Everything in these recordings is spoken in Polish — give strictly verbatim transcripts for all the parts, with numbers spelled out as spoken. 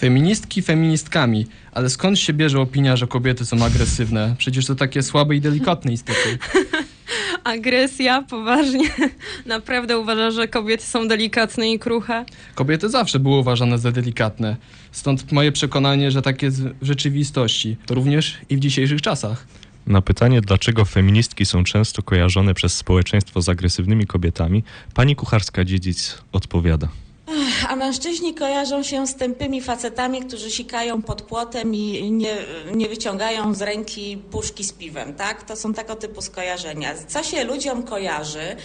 Feministki feministkami, ale skąd się bierze opinia, że kobiety są agresywne? Przecież to takie słabe i delikatne istoty. Agresja, poważnie. Naprawdę uważa, że kobiety są delikatne i kruche? Kobiety zawsze były uważane za delikatne. Stąd moje przekonanie, że tak jest w rzeczywistości, również i w dzisiejszych czasach. Na pytanie, dlaczego feministki są często kojarzone przez społeczeństwo z agresywnymi kobietami, pani Kucharska-Dziedzic odpowiada. A mężczyźni kojarzą się z tępymi facetami, którzy sikają pod płotem i nie, nie wyciągają z ręki puszki z piwem, tak? To są tego typu skojarzenia. Co się ludziom kojarzy,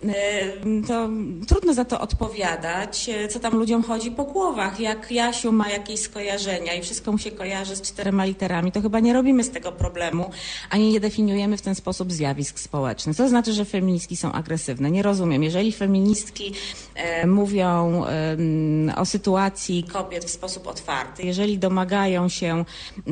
to trudno za to odpowiadać, co tam ludziom chodzi po głowach. Jak Jasiu ma jakieś skojarzenia i wszystko mu się kojarzy z czterema literami, to chyba nie robimy z tego problemu, ani nie definiujemy w ten sposób zjawisk społecznych. Co znaczy, że feministki są agresywne? Nie rozumiem. Jeżeli feministki e, mówią o sytuacji kobiet w sposób otwarty, jeżeli domagają się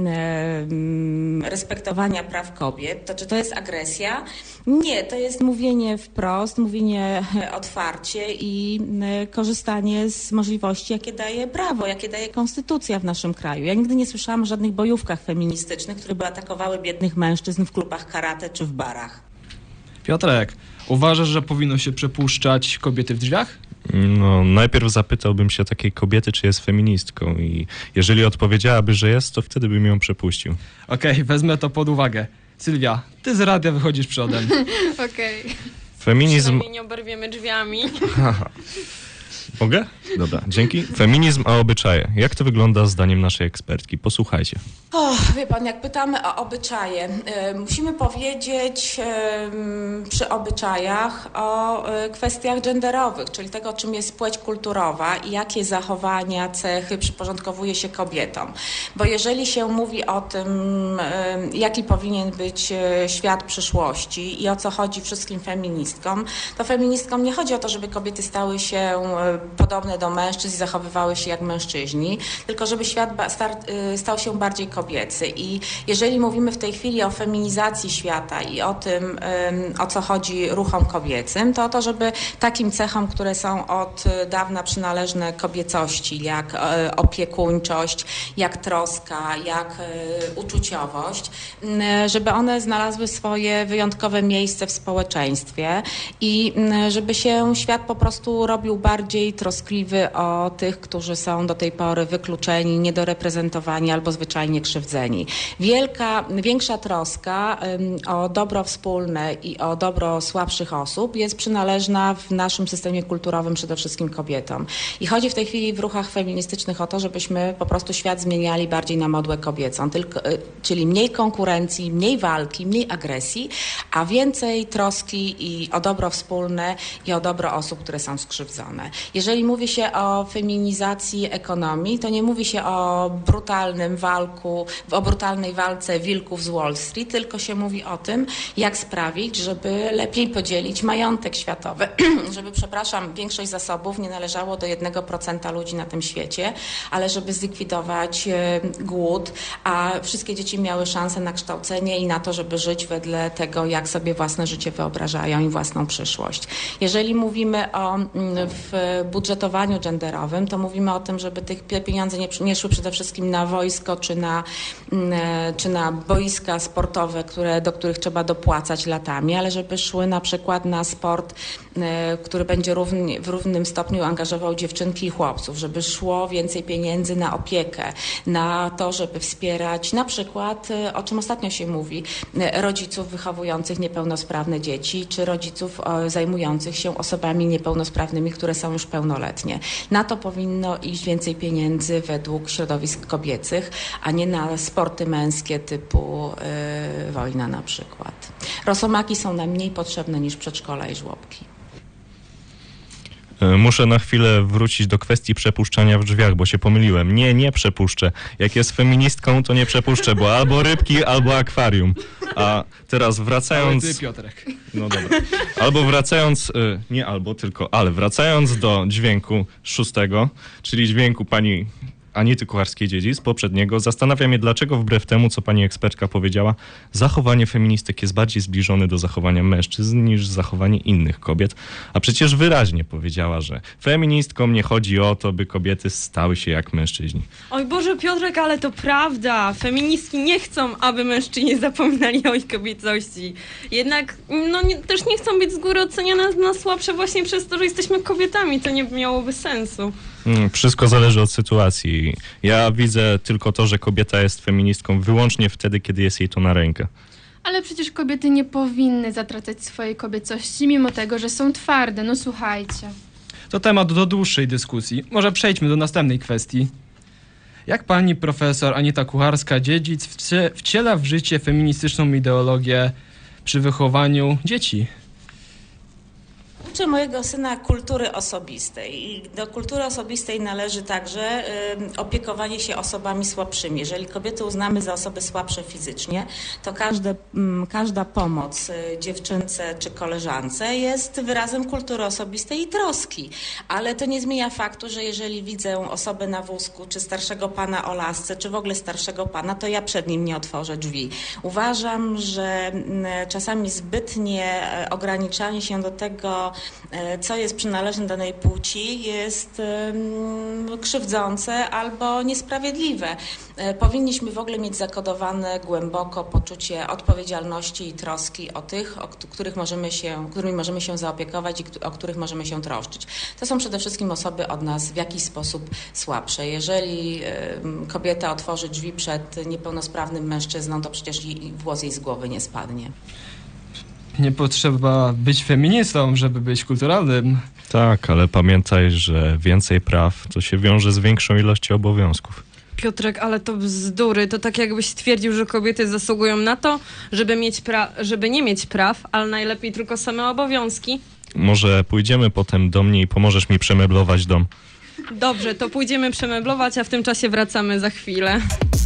respektowania praw kobiet, to czy to jest agresja? Nie, to jest mówienie wprost, mówienie otwarcie i korzystanie z możliwości, jakie daje prawo, jakie daje konstytucja w naszym kraju. Ja nigdy nie słyszałam o żadnych bojówkach feministycznych, które by atakowały biednych mężczyzn w klubach karate czy w barach. Piotrek, uważasz, że powinno się przepuszczać kobiety w drzwiach? No, najpierw zapytałbym się takiej kobiety, czy jest feministką i jeżeli odpowiedziałaby, że jest, to wtedy bym ją przepuścił. Okej, okay, wezmę to pod uwagę. Sylwia, ty z radia wychodzisz przodem. Okej. Okay. Feminizm... Przynajmniej nie oberwiemy drzwiami. Aha. Mogę? Dobra, dzięki. Feminizm a obyczaje. Jak to wygląda zdaniem naszej ekspertki? Posłuchajcie. O, wie pan, jak pytamy o obyczaje, y, musimy powiedzieć y, przy obyczajach o y, kwestiach genderowych, czyli tego, czym jest płeć kulturowa i jakie zachowania, cechy przyporządkowuje się kobietom. Bo jeżeli się mówi o tym, y, jaki powinien być y, świat przyszłości i o co chodzi wszystkim feministkom, to feministkom nie chodzi o to, żeby kobiety stały się y, podobne do mężczyzn i zachowywały się jak mężczyźni, tylko żeby świat ba- star- y, stał się bardziej kobiecy. I jeżeli mówimy w tej chwili o feminizacji świata i o tym, o co chodzi ruchom kobiecym, to o to, żeby takim cechom, które są od dawna przynależne kobiecości, jak opiekuńczość, jak troska, jak uczuciowość, żeby one znalazły swoje wyjątkowe miejsce w społeczeństwie i żeby się świat po prostu robił bardziej troskliwy o tych, którzy są do tej pory wykluczeni, niedoreprezentowani albo zwyczajnie krzywdzeni. Wielka, większa troska um, o dobro wspólne i o dobro słabszych osób jest przynależna w naszym systemie kulturowym przede wszystkim kobietom. I chodzi w tej chwili w ruchach feministycznych o to, żebyśmy po prostu świat zmieniali bardziej na modłę kobiecą, tylko, y, czyli mniej konkurencji, mniej walki, mniej agresji, a więcej troski i o dobro wspólne i o dobro osób, które są skrzywdzone. Jeżeli mówi się o feminizacji ekonomii, to nie mówi się o brutalnym walku, o brutalnej walce wilków z Wall Street, tylko się mówi o tym, jak sprawić, żeby lepiej podzielić majątek światowy, żeby, przepraszam, większość zasobów nie należało do jednego procenta ludzi na tym świecie, ale żeby zlikwidować głód, a wszystkie dzieci miały szansę na kształcenie i na to, żeby żyć wedle tego, jak sobie własne życie wyobrażają i własną przyszłość. Jeżeli mówimy o w budżetowaniu genderowym, to mówimy o tym, żeby tych pieniądze nie, nie szły przede wszystkim na wojsko czy na, czy na boiska sportowe, które, do których trzeba dopłacać latami, ale żeby szły na przykład na sport, który będzie równie, w równym stopniu angażował dziewczynki i chłopców, żeby szło więcej pieniędzy na opiekę, na to, żeby wspierać na przykład, o czym ostatnio się mówi, rodziców wychowujących niepełnosprawne dzieci, czy rodziców zajmujących się osobami niepełnosprawnymi, które są już pełnoletnie. Na to powinno iść więcej pieniędzy według środowisk kobiecych, a nie na sporty męskie typu yy, wojna na przykład. Rosomaki są nam mniej potrzebne niż przedszkola i żłobki. Muszę na chwilę wrócić do kwestii przepuszczania w drzwiach, bo się pomyliłem. Nie, nie przepuszczę. Jak jest feministką, to nie przepuszczę, bo albo rybki, albo akwarium. A teraz wracając... Ale ty, Piotrek. No dobra. Albo wracając... Nie albo, tylko ale. Wracając do dźwięku szóstego, czyli dźwięku pani Anity Kucharskiej-Dziedzic, poprzedniego, zastanawia mnie, dlaczego wbrew temu, co pani ekspertka powiedziała, zachowanie feministek jest bardziej zbliżone do zachowania mężczyzn niż zachowanie innych kobiet. A przecież wyraźnie powiedziała, że feministkom nie chodzi o to, by kobiety stały się jak mężczyźni. Oj Boże, Piotrek, ale to prawda. Feministki nie chcą, aby mężczyźni zapominali o ich kobiecości. Jednak no, nie, też nie chcą być z góry oceniane na słabsze właśnie przez to, że jesteśmy kobietami. To nie miałoby sensu. Mm, Wszystko zależy od sytuacji. Ja widzę tylko to, że kobieta jest feministką wyłącznie wtedy, kiedy jest jej to na rękę. Ale przecież kobiety nie powinny zatracać swojej kobiecości, mimo tego, że są twarde. No słuchajcie. To temat do dłuższej dyskusji. Może przejdźmy do następnej kwestii. Jak pani profesor Anita Kucharska-Dziedzic wcie- wciela w życie feministyczną ideologię przy wychowaniu dzieci? Uczę mojego syna kultury osobistej i do kultury osobistej należy także y, opiekowanie się osobami słabszymi. Jeżeli kobiety uznamy za osoby słabsze fizycznie, to każde, mm, każda pomoc y, dziewczynce czy koleżance jest wyrazem kultury osobistej i troski. Ale to nie zmienia faktu, że jeżeli widzę osobę na wózku, czy starszego pana o lasce, czy w ogóle starszego pana, to ja przed nim nie otworzę drzwi. Uważam, że mm, czasami zbytnie y, ograniczanie się do tego, co jest przynależne danej płci, jest um, krzywdzące albo niesprawiedliwe. E, powinniśmy w ogóle mieć zakodowane głęboko poczucie odpowiedzialności i troski o tych, o których możemy się, którymi możemy się zaopiekować i o których możemy się troszczyć. To są przede wszystkim osoby od nas w jakiś sposób słabsze. Jeżeli um, kobieta otworzy drzwi przed niepełnosprawnym mężczyzną, to przecież jej, włos jej z głowy nie spadnie. Nie potrzeba być feministą, żeby być kulturalnym. Tak, ale pamiętaj, że więcej praw to się wiąże z większą ilością obowiązków. Piotrek, ale to bzdury. To tak jakbyś stwierdził, że kobiety zasługują na to, żeby, mieć pra- żeby nie mieć praw, ale najlepiej tylko same obowiązki. Może pójdziemy potem do mnie i pomożesz mi przemeblować dom. Dobrze, to pójdziemy przemeblować, a w tym czasie wracamy za chwilę.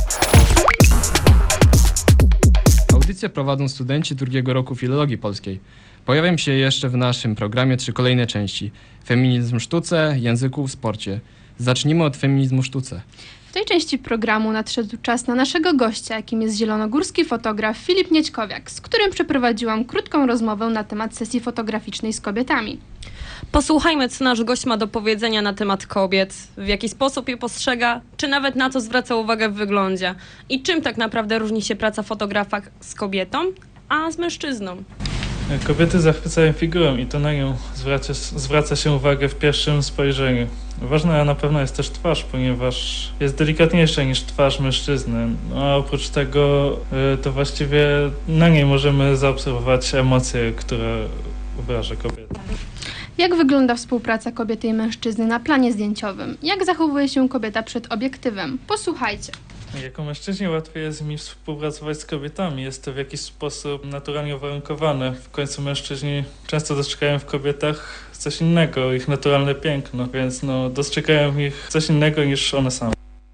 Audycję prowadzą studenci drugiego roku filologii polskiej. Pojawią się jeszcze w naszym programie trzy kolejne części. Feminizm w sztuce, języku w sporcie. Zacznijmy od feminizmu w sztuce. W tej części programu nadszedł czas na naszego gościa, jakim jest zielonogórski fotograf Filip Niedźkowiak, z którym przeprowadziłam krótką rozmowę na temat sesji fotograficznej z kobietami. Posłuchajmy, co nasz gość ma do powiedzenia na temat kobiet, w jaki sposób je postrzega, czy nawet na co zwraca uwagę w wyglądzie i czym tak naprawdę różni się praca fotografa z kobietą, a z mężczyzną. Kobiety zachwycają figurą i to na nią zwraca, zwraca się uwagę w pierwszym spojrzeniu. Ważna na pewno jest też twarz, ponieważ jest delikatniejsza niż twarz mężczyzny. No, a oprócz tego y, to właściwie na niej możemy zaobserwować emocje, które wyraża kobieta. Jak wygląda współpraca kobiety i mężczyzny na planie zdjęciowym? Jak zachowuje się kobieta przed obiektywem? Posłuchajcie. Jako mężczyźnie łatwiej jest mi współpracować z kobietami. Jest to w jakiś sposób naturalnie uwarunkowane. W końcu mężczyźni często dostrzegają w kobietach coś innego, ich naturalne piękno, więc no, dostrzegają w nich coś innego niż one same.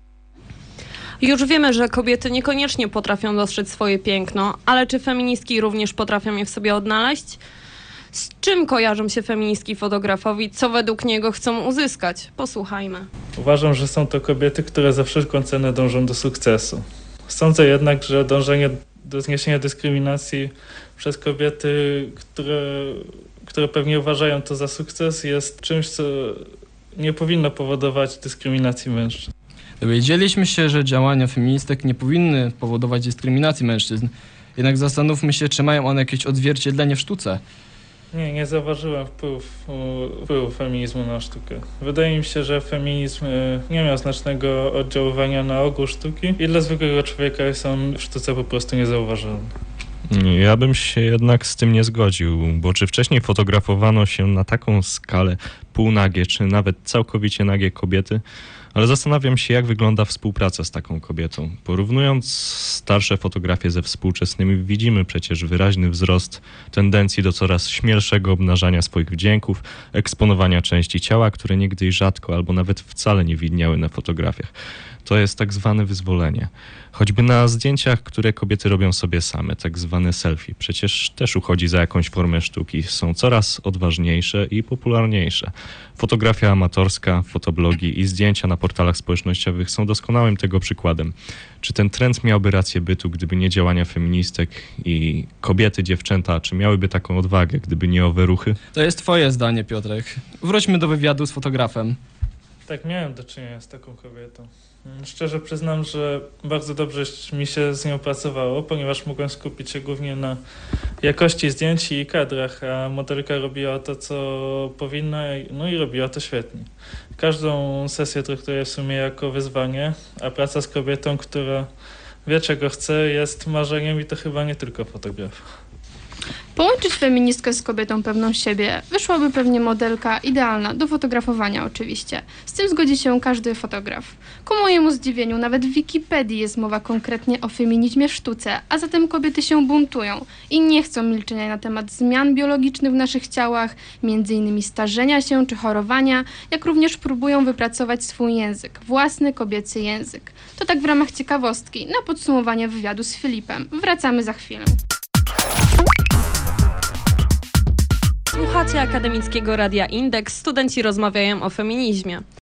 Już wiemy, że kobiety niekoniecznie potrafią dostrzec swoje piękno, ale czy feministki również potrafią je w sobie odnaleźć? Z czym kojarzą się feministki fotografowi? Co według niego chcą uzyskać? Posłuchajmy. Uważam, że są to kobiety, które za wszelką cenę dążą do sukcesu. Sądzę jednak, że dążenie do zniesienia dyskryminacji przez kobiety, które, które pewnie uważają to za sukces, jest czymś, co nie powinno powodować dyskryminacji mężczyzn. Dowiedzieliśmy się, że działania feministek nie powinny powodować dyskryminacji mężczyzn. Jednak zastanówmy się, czy mają one jakieś odzwierciedlenie w sztuce. Nie, nie zauważyłem wpływu, wpływu feminizmu na sztukę. Wydaje mi się, że feminizm nie miał znacznego oddziaływania na ogół sztuki i dla zwykłego człowieka jest on w sztuce po prostu niezauważalny. Ja bym się jednak z tym nie zgodził, bo czy wcześniej fotografowano się na taką skalę półnagie, czy nawet całkowicie nagie kobiety? Ale zastanawiam się, jak wygląda współpraca z taką kobietą. Porównując starsze fotografie ze współczesnymi, widzimy przecież wyraźny wzrost tendencji do coraz śmielszego obnażania swoich wdzięków, eksponowania części ciała, które niegdyś rzadko albo nawet wcale nie widniały na fotografiach. To jest tak zwane wyzwolenie. Choćby na zdjęciach, które kobiety robią sobie same, tak zwane selfie, przecież też uchodzi za jakąś formę sztuki, są coraz odważniejsze i popularniejsze. Fotografia amatorska, fotoblogi i zdjęcia na portalach społecznościowych są doskonałym tego przykładem. Czy ten trend miałby rację bytu, gdyby nie działania feministek i kobiety, dziewczęta, czy miałyby taką odwagę, gdyby nie owe ruchy? To jest twoje zdanie, Piotrek. Wróćmy do wywiadu z fotografem. Tak, miałem do czynienia z taką kobietą. Szczerze przyznam, że bardzo dobrze mi się z nią pracowało, ponieważ mogłem skupić się głównie na jakości zdjęć i kadrach, a modelka robiła to, co powinna, no i robiła to świetnie. Każdą sesję traktuję w sumie jako wyzwanie, a praca z kobietą, która wie, czego chce, jest marzeniem i to chyba nie tylko fotografa. Połączyć feministkę z kobietą pewną siebie wyszłaby pewnie modelka idealna do fotografowania oczywiście. Z tym zgodzi się każdy fotograf. Ku mojemu zdziwieniu nawet w Wikipedii jest mowa konkretnie o feminizmie w sztuce, a zatem kobiety się buntują i nie chcą milczenia na temat zmian biologicznych w naszych ciałach, między innymi starzenia się czy chorowania, jak również próbują wypracować swój język, własny kobiecy język. To tak w ramach ciekawostki, na podsumowanie wywiadu z Filipem. Wracamy za chwilę. Słuchacie Akademickiego Radia Indeks. Studenci rozmawiają o feminizmie.